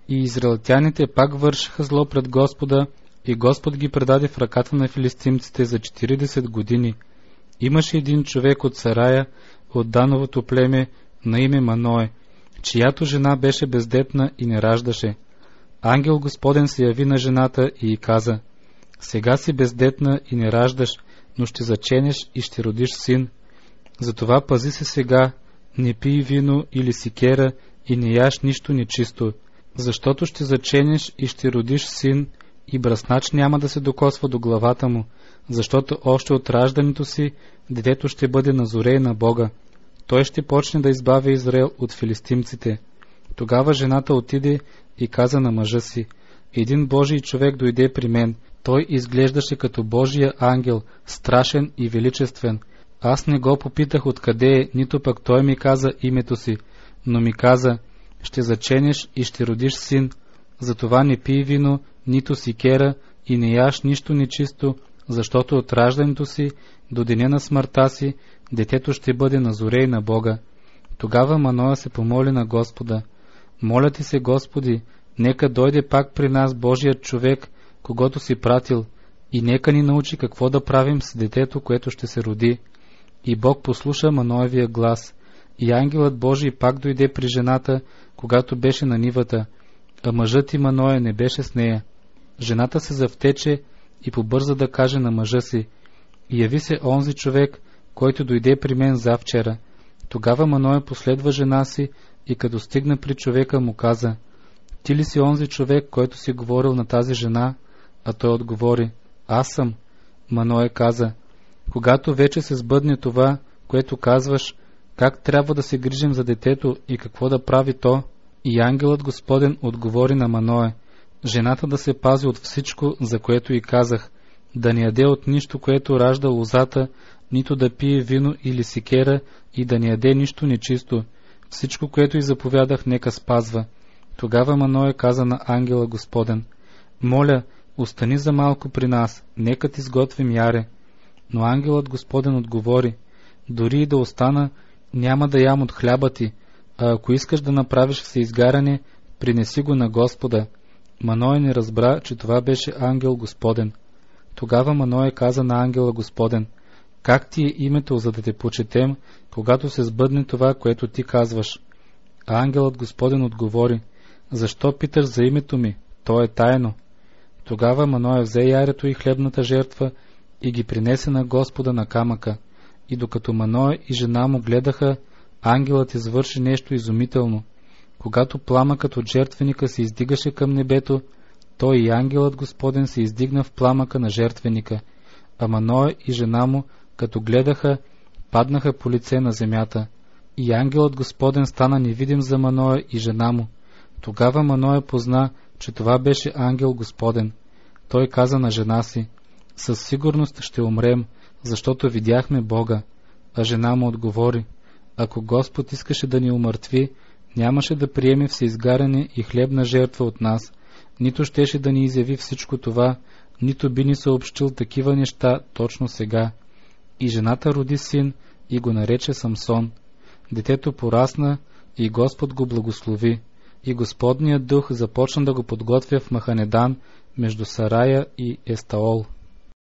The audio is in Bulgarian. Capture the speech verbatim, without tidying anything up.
И израелтяните пак вършиха зло пред Господа, и Господ ги предаде в ръката на филистимците за четиридесет години. Имаше един човек от Сарая, от Дановото племе, на име Маное, чиято жена беше бездетна и не раждаше. Ангел Господен се яви на жената и й каза: сега си бездетна и не раждаш, но ще заченеш и ще родиш син. Затова пази се сега, не пий вино или сикера и не яш нищо нечисто, защото ще заченеш и ще родиш син, и бръснач няма да се докосва до главата му, защото още от раждането си детето ще бъде назорей на Бога. Той ще почне да избавя Израел от филистимците. Тогава жената отиде и каза на мъжа си: един Божий човек дойде при мен. Той изглеждаше като Божия ангел, страшен и величествен. Аз не го попитах откъде е, нито пък той ми каза името си, но ми каза: ще заченеш и ще родиш син. Затова не пий вино, нито сикера и не яш нищо нечисто, защото от раждането си до деня на смъртта си детето ще бъде назорей на Бога. Тогава Маноя се помоли на Господа: моля ти се, Господи, нека дойде пак при нас Божият човек, когото си пратил, и нека ни научи какво да правим с детето, което ще се роди. И Бог послуша Маноевия глас, и ангелът Божий пак дойде при жената, когато беше на нивата, а мъжът и Маноя не беше с нея. Жената се завтече и побърза да каже на мъжа си: яви се онзи човек, който дойде при мен завчера. Тогава Маноя последва жена си и като стигна при човека му каза: ти ли си онзи човек, който си говорил на тази жена? А той отговори: аз съм. Маноя каза: когато вече се сбъдне това, което казваш, как трябва да се грижим за детето и какво да прави то? И ангелът Господен отговори на Маноя: жената да се пази от всичко, за което й казах, да не яде от нищо, което ражда лозата, нито да пие вино или сикера, и да не яде нищо нечисто. Всичко, което й заповядах, нека спазва. Тогава Маноя каза на ангела Господен: моля, остани за малко при нас, нека ти сготвим яре. Но ангелът Господен отговори: дори и да остана, няма да ям от хляба ти, а ако искаш да направиш всеизгаряне, принеси го на Господа. Маноя не разбра, че това беше ангел Господен. Тогава Маноя каза на ангела Господен: как ти е името, за да те почетем, когато се сбъдне това, което ти казваш? А ангелът Господен отговори: защо питаш за името ми? То е тайно. Тогава Маноя взе ярето и хлебната жертва и ги принесе на Господа на камъка. И докато Маноя и жена му гледаха, ангелът извърши нещо изумително. Когато пламъкът от жертвеника се издигаше към небето, той и ангелът Господен се издигна в пламъка на жертвеника, а Маноя и жена му, като гледаха, паднаха по лице на земята. И ангелът Господен стана невидим за Маноя и жена му. Тогава Маноя позна, че това беше ангел Господен. Той каза на жена си: със сигурност ще умрем, защото видяхме Бога. А жена му отговори: ако Господ искаше да ни умъртви, нямаше да приеме всеизгаряне и хлебна жертва от нас, нито щеше да ни изяви всичко това, нито би ни съобщил такива неща точно сега. И жената роди син и го нарече Самсон. Детето порасна и Господ го благослови, и Господният дух започна да го подготвя в Маханедан между Сарая и Естаол.